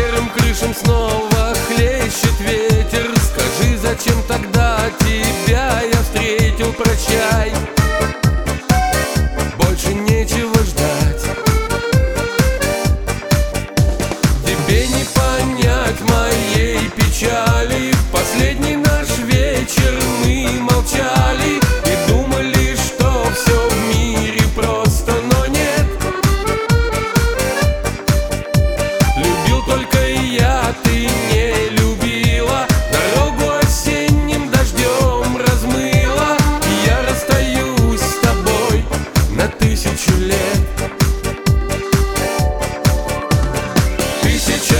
серым крышам снова хлещет ветер. Скажи, зачем тогда тебя я встретил? Прощай, больше нечего ждать. Тебе не понять моей печали. В последний наш вечер мы молчали и думали, что все в мире просто, но нет. Любил только я, ты не любила. Дорогу осенним дождем размыла, и я расстаюсь с тобой на 1000 лет. 1000